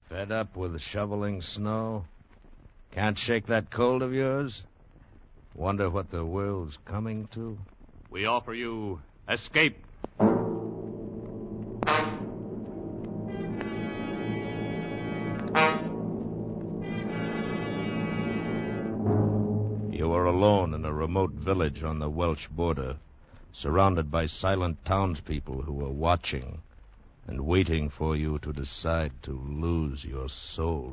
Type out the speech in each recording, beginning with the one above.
Fed up with shoveling snow? Can't shake that cold of yours? Wonder what the world's coming to? We offer you Escape. You are alone in a remote village on the Welsh border, surrounded by silent townspeople who are watching and waiting for you to decide to lose your soul.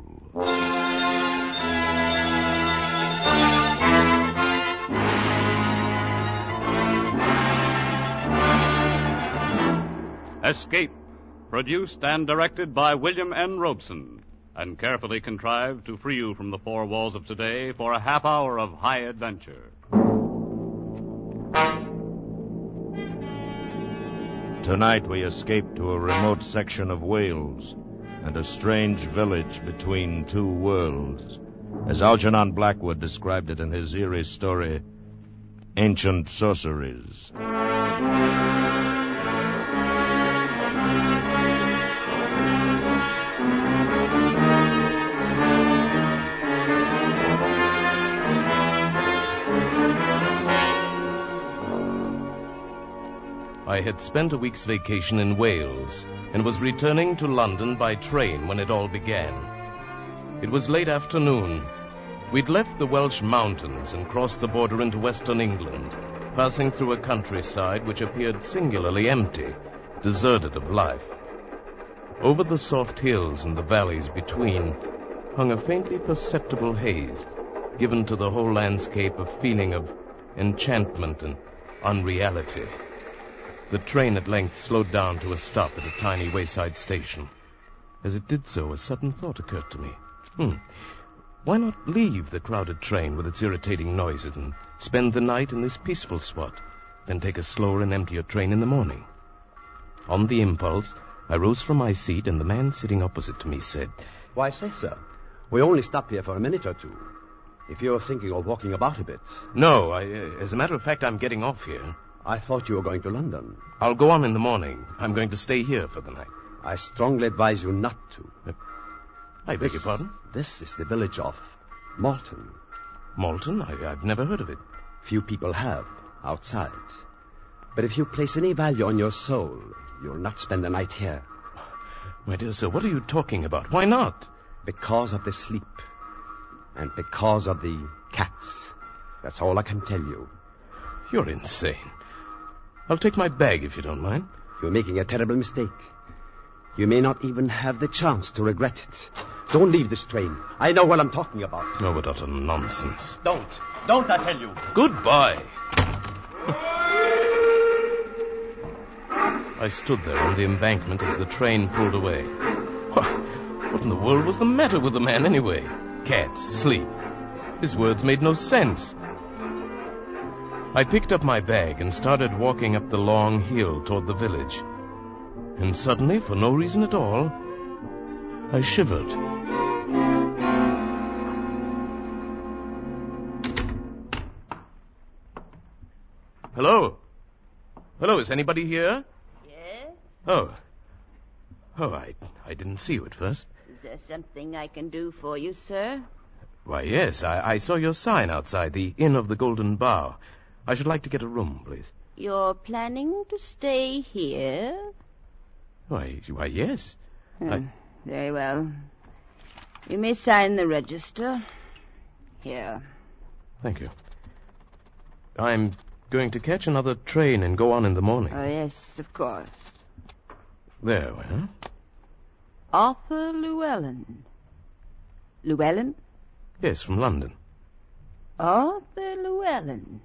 Escape, produced and directed by William N. Robeson, and carefully contrived to free you from the four walls of today for a half hour of high adventure. Tonight we escape to a remote section of Wales and a strange village between two worlds, as Algernon Blackwood described it in his eerie story, Ancient Sorceries. I had spent a week's vacation in Wales and was returning to London by train when it all began. It was late afternoon. We'd left the Welsh mountains and crossed the border into western England, passing through a countryside which appeared singularly empty, deserted of life. Over the soft hills and the valleys between hung a faintly perceptible haze, given to the whole landscape a feeling of enchantment and unreality. The train at length slowed down to a stop at a tiny wayside station. As it did so, a sudden thought occurred to me. Why not leave the crowded train with its irritating noises and spend the night in this peaceful spot, then take a slower and emptier train in the morning? On the impulse, I rose from my seat, and the man sitting opposite to me said, "Why, say, sir, we only stop here for a minute or two. If you're thinking of walking about a bit." "No, as a matter of fact, I'm getting off here." "I thought you were going to London." "I'll go on in the morning. I'm going to stay here for the night." "I strongly advise you not to." I beg your pardon? This is the village of Malton. Malton? I've never heard of it. Few people have, outside. But if you place any value on your soul, you'll not spend the night here. My dear sir, what are you talking about? Why not? Because of the sleep. And because of the cats. That's all I can tell you. You're insane. I'll take my bag if you don't mind. You're making a terrible mistake. You may not even have the chance to regret it. Don't leave this train. I know what I'm talking about. Oh, what utter nonsense. Don't, I tell you. Goodbye. I stood there on the embankment as the train pulled away. What in the world was the matter with the man anyway? Cats, sleep. His words made no sense. I picked up my bag and started walking up the long hill toward the village. And suddenly, for no reason at all, I shivered. Hello? Hello, is anybody here? Yes? Oh, I didn't see you at first. Is there something I can do for you, sir? Why, yes, I saw your sign outside, the Inn of the Golden Bough. I should like to get a room, please. You're planning to stay here? Why, yes. Very well. You may sign the register. Here. Thank you. I'm going to catch another train and go on in the morning. Oh, yes, of course. There, well. Arthur Llewellyn. Llewellyn? Yes, from London. Arthur Llewellyn.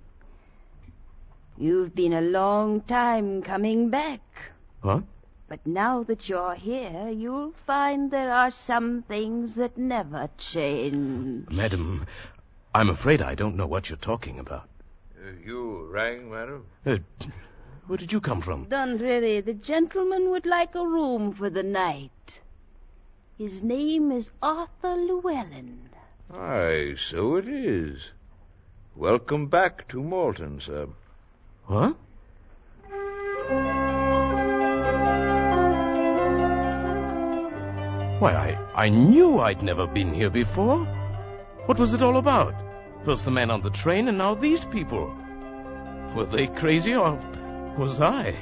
You've been a long time coming back. What? But now that you're here, you'll find there are some things that never change. Madam, I'm afraid I don't know what you're talking about. You rang, madam? Where did you come from? Dundreary, the gentleman would like a room for the night. His name is Arthur Llewellyn. Aye, so it is. Welcome back to Malton, sir. What? Why, I knew I'd never been here before. What was it all about? First the man on the train, and now these people. Were they crazy, or was I?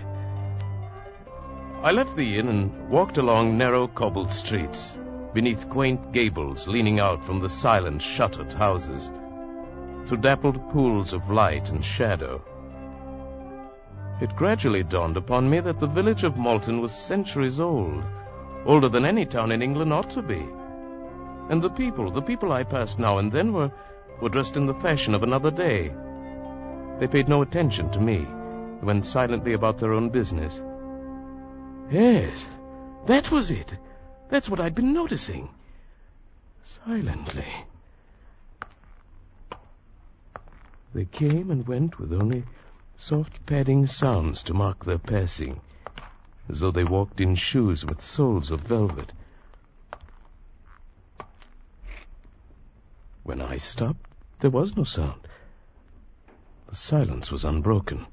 I left the inn and walked along narrow cobbled streets, beneath quaint gables leaning out from the silent, shuttered houses, through dappled pools of light and shadow. It gradually dawned upon me that the village of Malton was centuries old, older than any town in England ought to be. And the people I passed now and then were dressed in the fashion of another day. They paid no attention to me. They went silently about their own business. Yes, that was it. That's what I'd been noticing. Silently. They came and went with only soft padding sounds to mark their passing, as though they walked in shoes with soles of velvet. When I stopped, there was no sound. The silence was unbroken.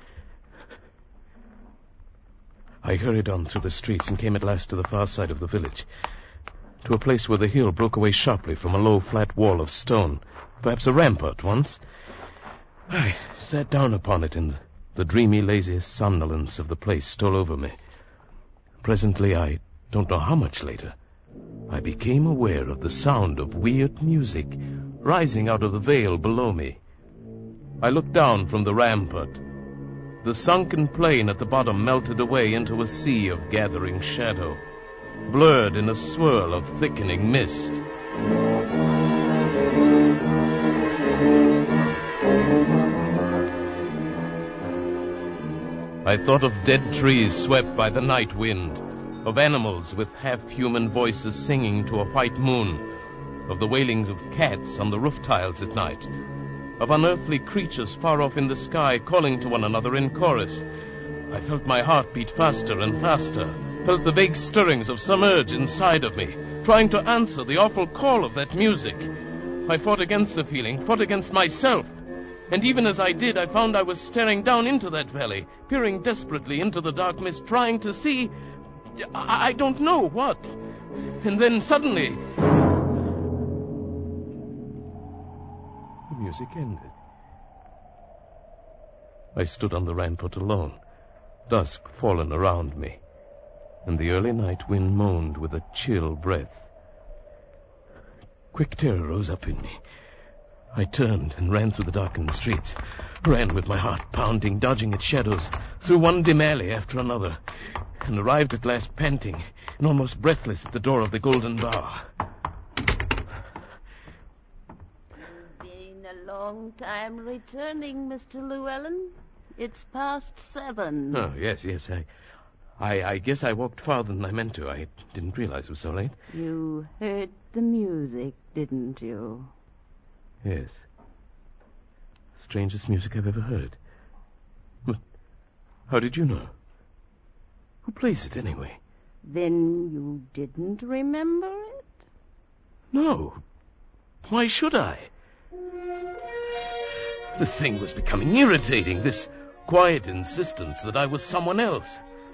I hurried on through the streets and came at last to the far side of the village, to a place where the hill broke away sharply from a low, flat wall of stone, perhaps a rampart once. I sat down upon it, and the dreamy, lazy somnolence of the place stole over me. Presently, I don't know how much later, I became aware of the sound of weird music rising out of the vale below me. I looked down from the rampart. The sunken plain at the bottom melted away into a sea of gathering shadow, blurred in a swirl of thickening mist. I thought of dead trees swept by the night wind, of animals with half-human voices singing to a white moon, of the wailing of cats on the roof tiles at night, of unearthly creatures far off in the sky calling to one another in chorus. I felt my heart beat faster and faster, felt the vague stirrings of some urge inside of me, trying to answer the awful call of that music. I fought against the feeling, fought against myself. And even as I did, I found I was staring down into that valley, peering desperately into the dark mist, trying to see... I don't know what. And then suddenly... the music ended. I stood on the rampart alone, dusk fallen around me, and the early night wind moaned with a chill breath. Quick terror rose up in me. I turned and ran through the darkened streets, ran with my heart pounding, dodging its shadows, through one dim alley after another, and arrived at last panting and almost breathless at the door of the Golden Bower. You've been a long time returning, Mr. Llewellyn. It's past 7. Oh, yes. I guess I walked farther than I meant to. I didn't realize it was so late. You heard the music, didn't you? Yes. Strangest music I've ever heard. But how did you know? Who plays it, anyway? Then you didn't remember it? No. Why should I? The thing was becoming irritating, this quiet insistence that I was someone else.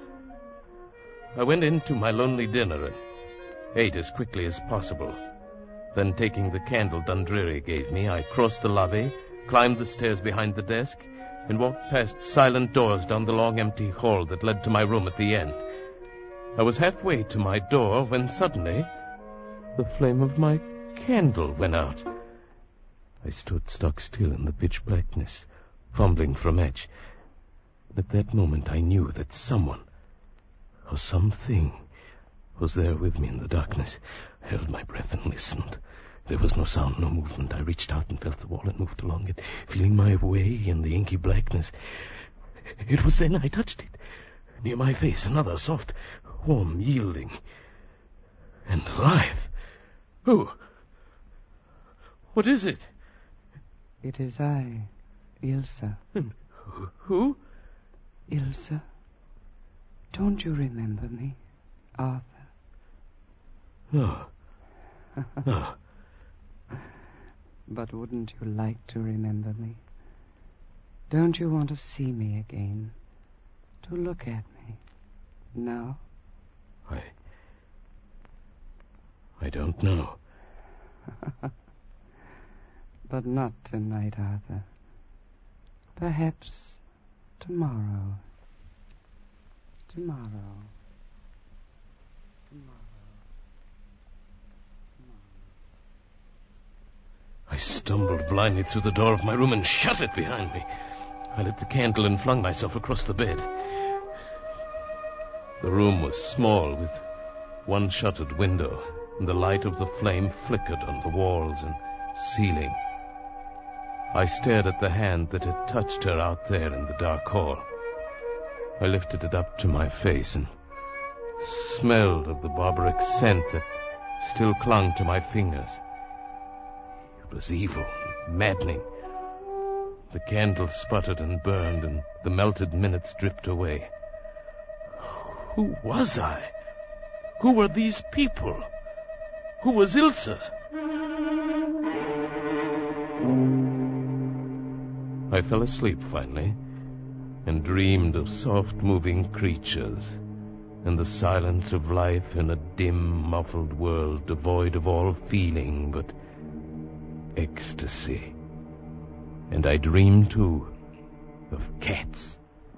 I went into my lonely dinner and ate as quickly as possible. Then, taking the candle Dundreary gave me, I crossed the lobby, climbed the stairs behind the desk, and walked past silent doors down the long empty hall that led to my room at the end. I was halfway to my door when suddenly the flame of my candle went out. I stood stock still in the pitch blackness, fumbling for a match. At that moment I knew that someone, or something, was there with me in the darkness. I held my breath and listened. There was no sound, no movement. I reached out and felt the wall and moved along it, feeling my way in the inky blackness. It was then I touched it. Near my face, another soft, warm, yielding, and alive. Who? What is it? It is I, Ilsa. And who? Ilsa. Don't you remember me, Arthur? No. No. But wouldn't you like to remember me? Don't you want to see me again? To look at me? No? don't know. But not tonight, Arthur. Perhaps tomorrow. Tomorrow. I stumbled blindly through the door of my room and shut it behind me. I lit the candle and flung myself across the bed. The room was small, with one shuttered window, and the light of the flame flickered on the walls and ceiling. I stared at the hand that had touched her out there in the dark hall. I lifted it up to my face and smelled of the barbaric scent that still clung to my fingers. It was evil and maddening. The candle sputtered and burned, and the melted minutes dripped away. Who was I? Who were these people? Who was Ilse? I fell asleep finally, and dreamed of soft-moving creatures, and the silence of life in a dim, muffled world devoid of all feeling but ecstasy. And I dreamed, too, of cats.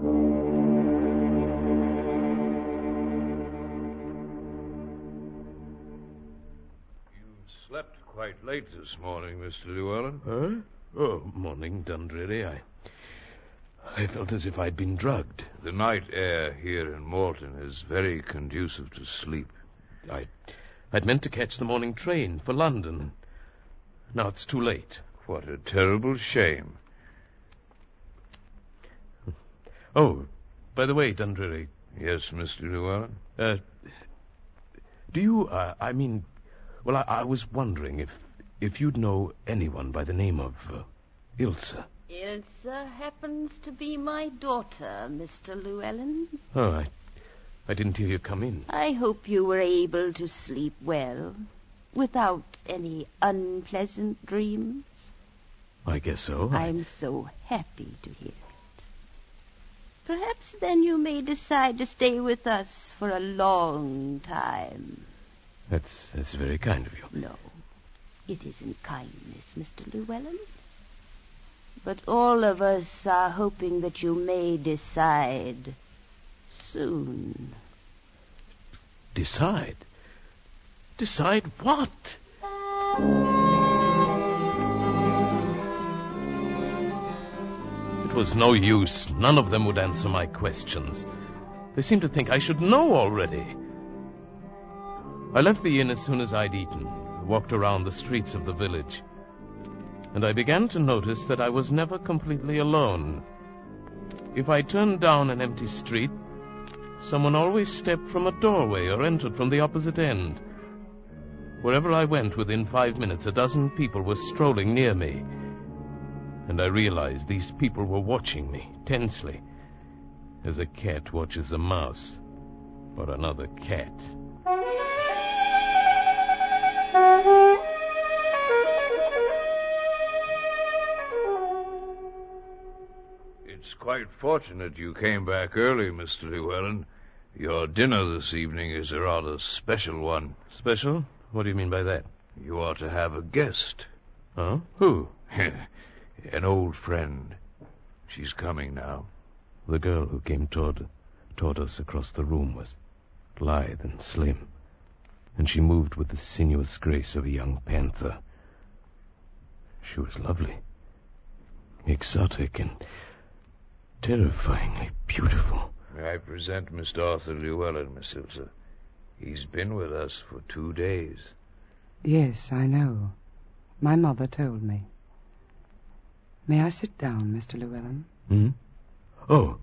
Slept quite late this morning, Mr. Llewellyn. Huh? Oh, morning, Dundreary. I felt as if I'd been drugged. The night air here in Malton is very conducive to sleep. I'd meant to catch the morning train for London. Now it's too late. What a terrible shame. Oh, by the way, Dundreary. Yes, Mr. Llewellyn? Do you, I was wondering if you'd know anyone by the name of Ilse. Ilse happens to be my daughter, Mr. Llewellyn. Oh, I didn't hear you come in. I hope you were able to sleep well, without any unpleasant dreams. I guess so. I'm so happy to hear it. Perhaps then you may decide to stay with us for a long time. That's very kind of you. No, it isn't kindness, Mr. Llewellyn. But all of us are hoping that you may decide soon. Decide? Decide what? It was no use. None of them would answer my questions. They seemed to think I should know already. I left the inn as soon as I'd eaten, walked around the streets of the village, and I began to notice that I was never completely alone. If I turned down an empty street, someone always stepped from a doorway or entered from the opposite end. Wherever I went, within 5 minutes, a dozen people were strolling near me, and I realized these people were watching me tensely, as a cat watches a mouse or another cat. It's quite fortunate you came back early, Mr. Llewellyn. Your dinner this evening is a rather special one. Special? What do you mean by that? You are to have a guest. Huh? Who? An old friend. She's coming now. The girl who came toward us across the room was lithe and slim, and she moved with the sinuous grace of a young panther. She was lovely, exotic, and terrifyingly beautiful. May I present Mr. Arthur Llewellyn, Miss Ilse? He's been with us for 2 days. Yes, I know. My mother told me. May I sit down, Mr. Llewellyn? Hmm? Oh,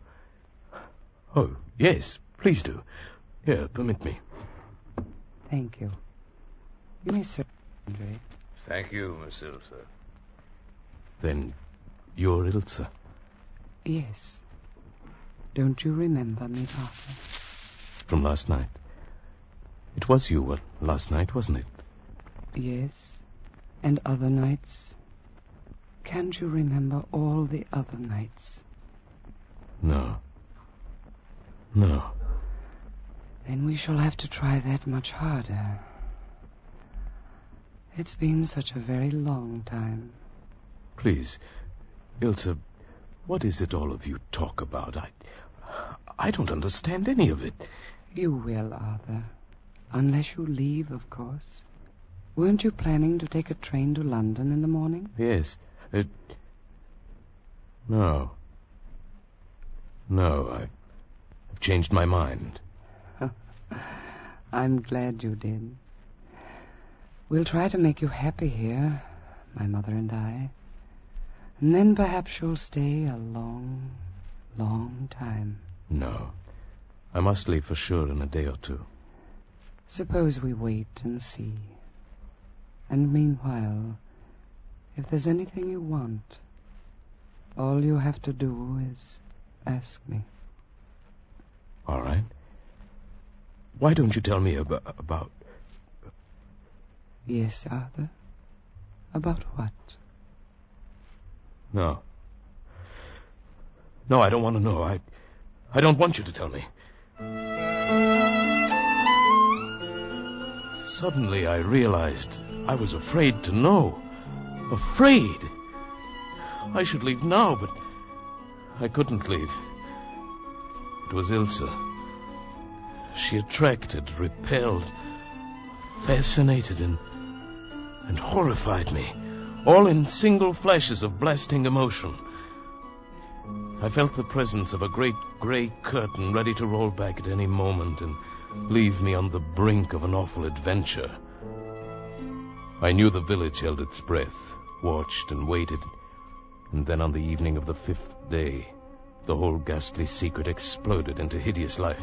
yes, please do. Here, permit me. Thank you. You may sit, Andre. Thank you, Miss Ilse. Then you're Ilse? Yes. Don't you remember me, Arthur? From last night. It was you last night, wasn't it? Yes. And other nights. Can't you remember all the other nights? No. Then we shall have to try that much harder. It's been such a very long time. Please, Ilse, what is it all of you talk about? I don't understand any of it. You will, Arthur. Unless you leave, of course. Weren't you planning to take a train to London in the morning? Yes. No. No, I've changed my mind. I'm glad you did. We'll try to make you happy here, my mother and I. And then perhaps you'll stay a long, long time. No. I must leave for sure in a day or two. Suppose we wait and see. And meanwhile, if there's anything you want, all you have to do is ask me. All right. Why don't you tell me about... Yes, Arthur? About what? No. No, I don't want to know. I don't want you to tell me. Suddenly I realized I was afraid to know. Afraid. I should leave now, but I couldn't leave. It was Ilse. She attracted, repelled, fascinated, and horrified me, all in single flashes of blasting emotion. I felt the presence of a great grey curtain ready to roll back at any moment and leave me on the brink of an awful adventure. I knew the village held its breath, watched and waited, and then on the evening of the 5th day, the whole ghastly secret exploded into hideous life.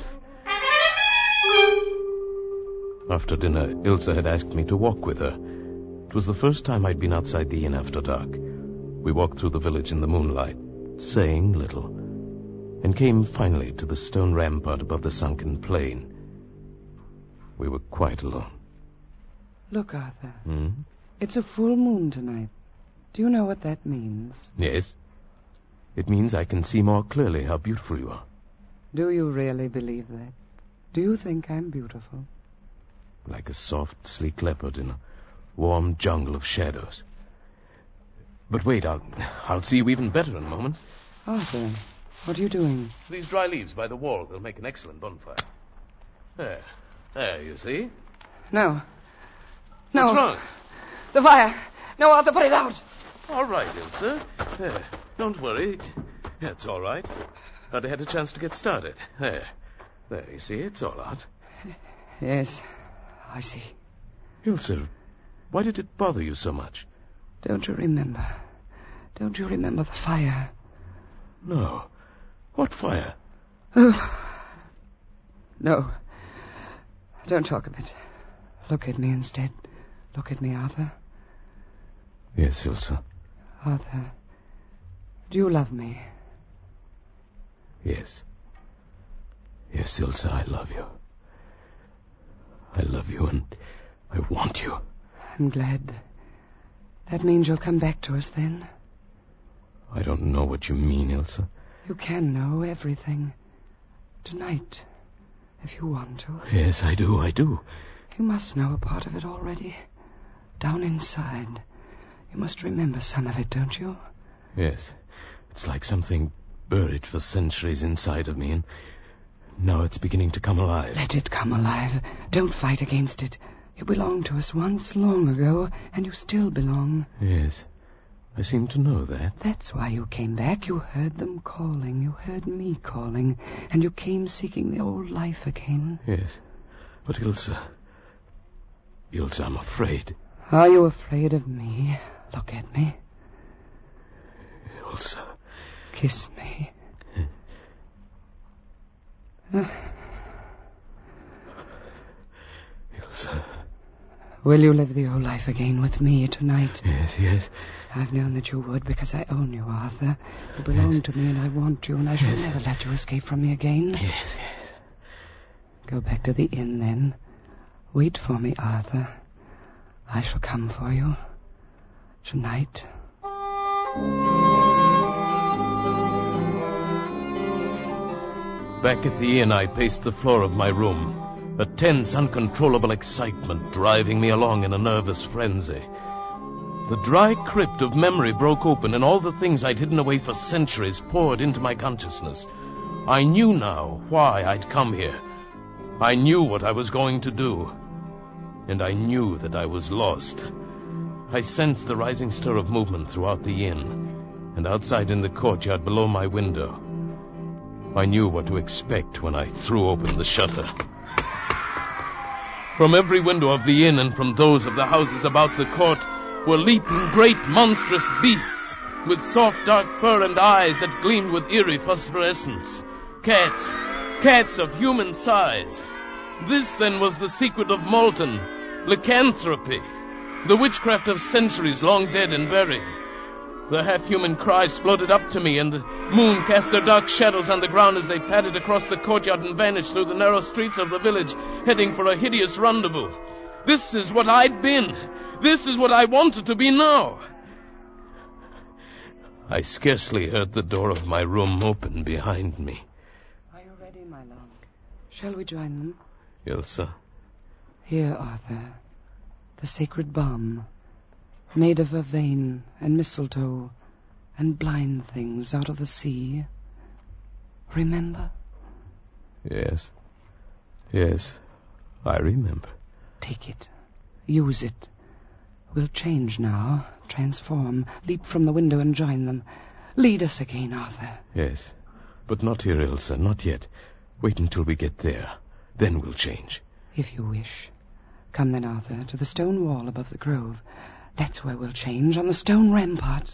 After dinner, Ilse had asked me to walk with her. It was the first time I'd been outside the inn after dark. We walked through the village in the moonlight, saying little, and came finally to the stone rampart above the sunken plain. We were quite alone. Look, Arthur. Hmm? It's a full moon tonight. Do you know what that means? Yes. It means I can see more clearly how beautiful you are. Do you really believe that? Do you think I'm beautiful? Like a soft, sleek leopard in a warm jungle of shadows. But wait, I'll see you even better in a moment. Arthur, what are you doing? These dry leaves by the wall will make an excellent bonfire. There, you see? No. What's wrong? The fire. No, Arthur, put it out. All right, Ilse. There, don't worry. It's all right. I'd had a chance to get started. There, you see, it's all out. Yes, I see. Ilse, why did it bother you so much? Don't you remember? Don't you remember the fire? No. What fire? Oh. No. Don't talk of it. Look at me instead. Look at me, Arthur. Yes, Ilse. Arthur, do you love me? Yes. Yes, Ilse, I love you. I love you and I want you. I'm glad. That means you'll come back to us then. I don't know what you mean, Ilse. You can know everything. Tonight, if you want to. Yes, I do. You must know a part of it already. Down inside. You must remember some of it, don't you? Yes. It's like something buried for centuries inside of me, and now it's beginning to come alive. Let it come alive. Don't fight against it. You belonged to us once long ago, and you still belong. Yes. I seem to know that. That's why you came back. You heard them calling. You heard me calling. And you came seeking the old life again. Yes. But Ilse, I'm afraid. Are you afraid of me? Look at me. Ilse. Kiss me. Ilse. Will you live the old life again with me tonight? Yes. I've known that you would because I own you, Arthur. You belong to me and I want you and I shall never let you escape from me again. Yes. Go back to the inn then. Wait for me, Arthur. I shall come for you. Tonight. Back at the inn, I paced the floor of my room. a tense, uncontrollable excitement driving me along in a nervous frenzy. The dry crypt of memory broke open, and all the things I'd hidden away for centuries poured into my consciousness. I knew now why I'd come here. I knew what I was going to do. And I knew that I was lost. I sensed the rising stir of movement throughout the inn, and outside in the courtyard below my window. I knew what to expect when I threw open the shutter. From every window of the inn and from those of the houses about the court were leaping great monstrous beasts with soft dark fur and eyes that gleamed with eerie phosphorescence. Cats of human size. This, then, was the secret of Malton, lycanthropy, the witchcraft of centuries long dead and buried. The half-human cries floated up to me, and the moon cast their dark shadows on the ground as they padded across the courtyard and vanished through the narrow streets of the village, heading for a hideous rendezvous. This is what I'd been. This is what I wanted to be now. I scarcely heard the door of my room open behind me. Are you ready, my love? Shall we join them? Ilsa? Here, Arthur. The sacred balm, made of vervain and mistletoe and blind things out of the sea. Remember? Yes, I remember. Take it. Use it. We'll change now, transform, leap from the window and join them. Lead us again, Arthur. Yes, but not here, Ilsa, not yet. Wait until we get there. Then we'll change. If you wish. Come then, Arthur, to the stone wall above the grove. That's where we'll change, on the stone rampart.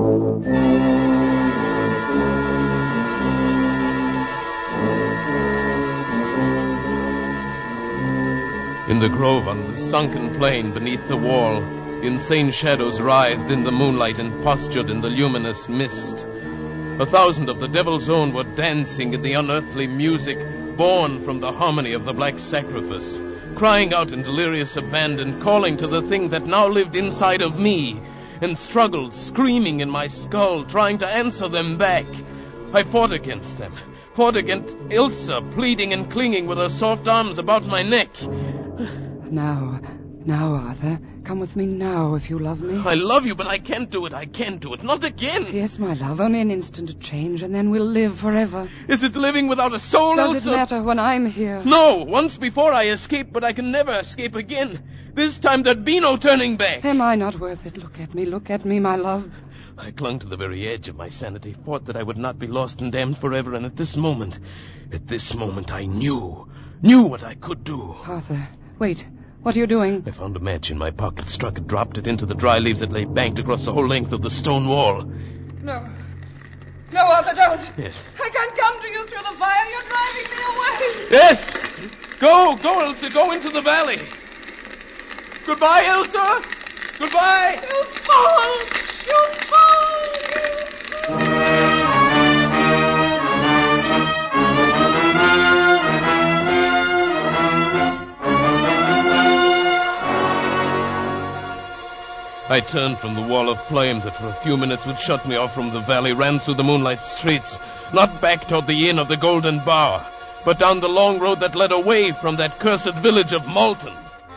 In the grove on the sunken plain beneath the wall, insane shadows writhed in the moonlight and postured in the luminous mist. 1,000 of the Devil's Own were dancing in the unearthly music born from the harmony of the black sacrifice, crying out in delirious abandon, calling to the thing that now lived inside of me, and struggled, screaming in my skull, trying to answer them back. I fought against them, fought against Ilsa, pleading and clinging with her soft arms about my neck. Now, Arthur, come with me now if you love me. I love you, but I can't do it, not again. Yes, my love, only an instant to change, and then we'll live forever. Is it living without a soul, Ilsa? Does it matter when I'm here? No, once before I escaped, but I can never escape again. This time there'd be no turning back. Am I not worth it? Look at me, my love. I clung to the very edge of my sanity, fought that I would not be lost and damned forever, and at this moment I knew what I could do. Arthur, wait. What are you doing? I found a match in my pocket, struck it, dropped it into the dry leaves that lay banked across the whole length of the stone wall. No, Arthur, don't. Yes. I can't come to you through the fire. You're driving me away. Yes! Go, Ilsa, go into the valley. Goodbye, Ilsa! Goodbye! You fool! I turned from the wall of flame that for a few minutes would shut me off from the valley, ran through the moonlight streets, not back toward the Inn of the Golden Bower, but down the long road that led away from that cursed village of Malton.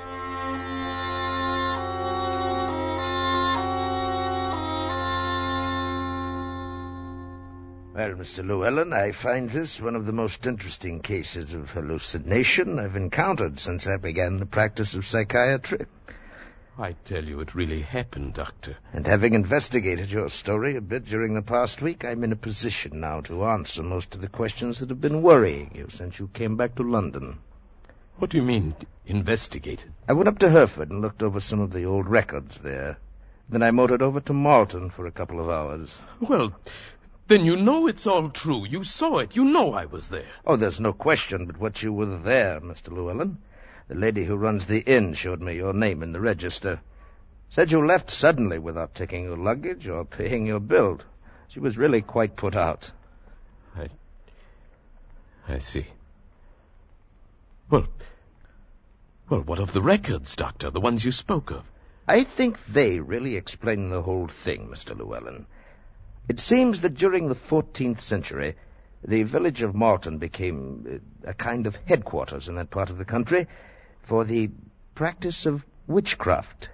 Well, Mr. Llewellyn, I find this one of the most interesting cases of hallucination I've encountered since I began the practice of psychiatry. I tell you, it really happened, Doctor. And having investigated your story a bit during the past week, I'm in a position now to answer most of the questions that have been worrying you since you came back to London. What do you mean, investigated? I went up to Hereford and looked over some of the old records there. Then I motored over to Malton for a couple of hours. Well, then you know it's all true. You saw it. You know I was there. Oh, there's no question but what you were there, Mr. Llewellyn. The lady who runs the inn showed me your name in the register. Said you left suddenly without taking your luggage or paying your bill. She was really quite put out. I see. Well, what of the records, Doctor, the ones you spoke of? I think they really explain the whole thing, Mr. Llewellyn. It seems that during the 14th century, The village of Malton became a kind of headquarters in that part of the country for the practice of witchcraft.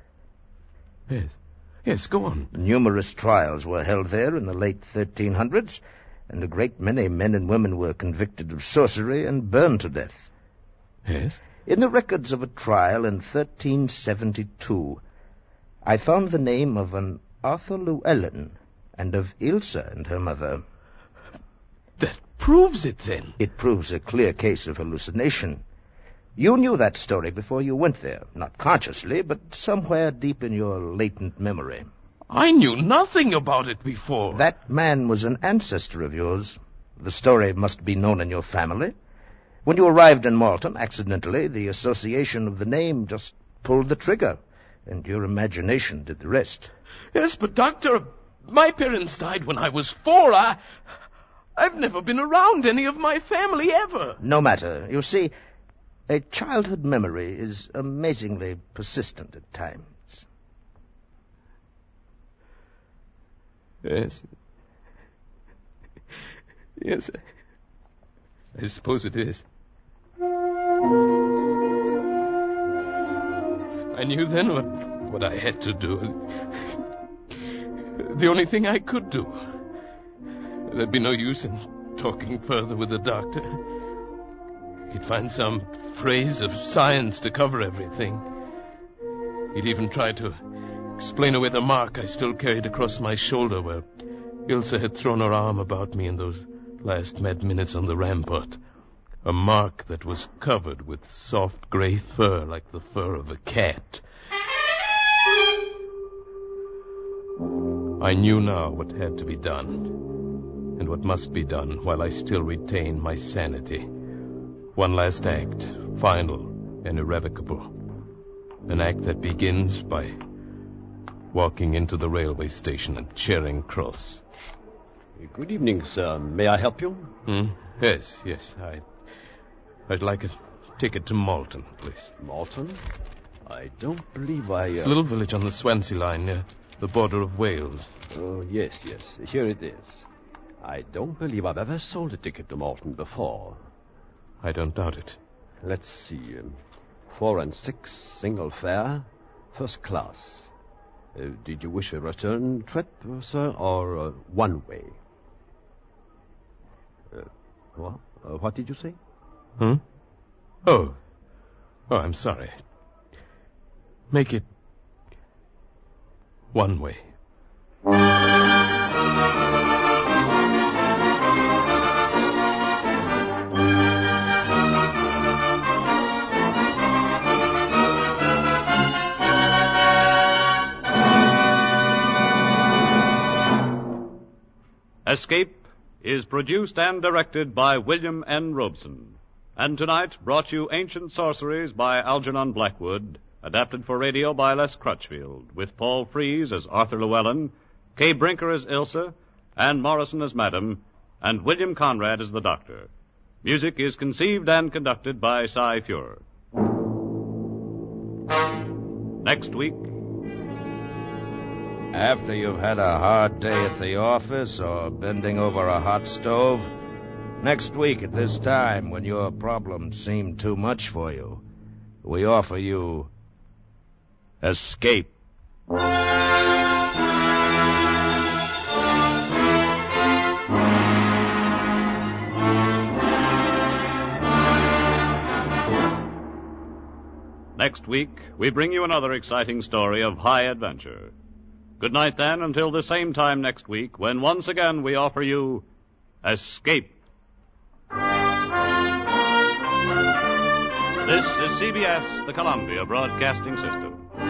Yes, go on. Numerous trials were held there in the late 1300s, and a great many men and women were convicted of sorcery and burned to death. Yes? In the records of a trial in 1372, I found the name of an Arthur Llewellyn and of Ilsa and her mother. That proves it, then. It proves a clear case of hallucination. You knew that story before you went there, not consciously, but somewhere deep in your latent memory. I knew nothing about it before. That man was an ancestor of yours. The story must be known in your family. When you arrived in Malton, accidentally, the association of the name just pulled the trigger, and your imagination did the rest. Yes, but, Doctor, my parents died when I was 4. I've never been around any of my family ever. No matter. You see, a childhood memory is amazingly persistent at times. Yes. Yes, I suppose it is. I knew then what I had to do. The only thing I could do. There'd be no use in talking further with the doctor. He'd find some phrase of science to cover everything. He'd even try to explain away the mark I still carried across my shoulder where Ilsa had thrown her arm about me in those last mad minutes on the rampart. A mark that was covered with soft gray fur like the fur of a cat. I knew now what had to be done, and what must be done while I still retain my sanity. One last act, final and irrevocable. An act that begins by walking into the railway station at Charing Cross. Good evening, sir. May I help you? Yes. I'd like a ticket to Malton, please. Malton? I don't believe It's a little village on the Swansea line near the border of Wales. Oh, yes. Here it is. I don't believe I've ever sold a ticket to Malton before. I don't doubt it. Let's see. 4 and 6, single fare, first class. Did you wish a return trip, sir, or one way? What did you say? Oh, I'm sorry. Make it one way. Escape is produced and directed by William N. Robeson. And tonight brought you Ancient Sorceries by Algernon Blackwood, adapted for radio by Les Crutchfield, with Paul Frees as Arthur Llewellyn, Kay Brinker as Ilsa, Anne Morrison as Madam, and William Conrad as the Doctor. Music is conceived and conducted by Cy Feuer. Next week... After you've had a hard day at the office or bending over a hot stove, next week at this time, when your problems seem too much for you, we offer you Escape. Next week, we bring you another exciting story of high adventure. Good night, then, until the same time next week, when once again we offer you Escape. This is CBS, the Columbia Broadcasting System.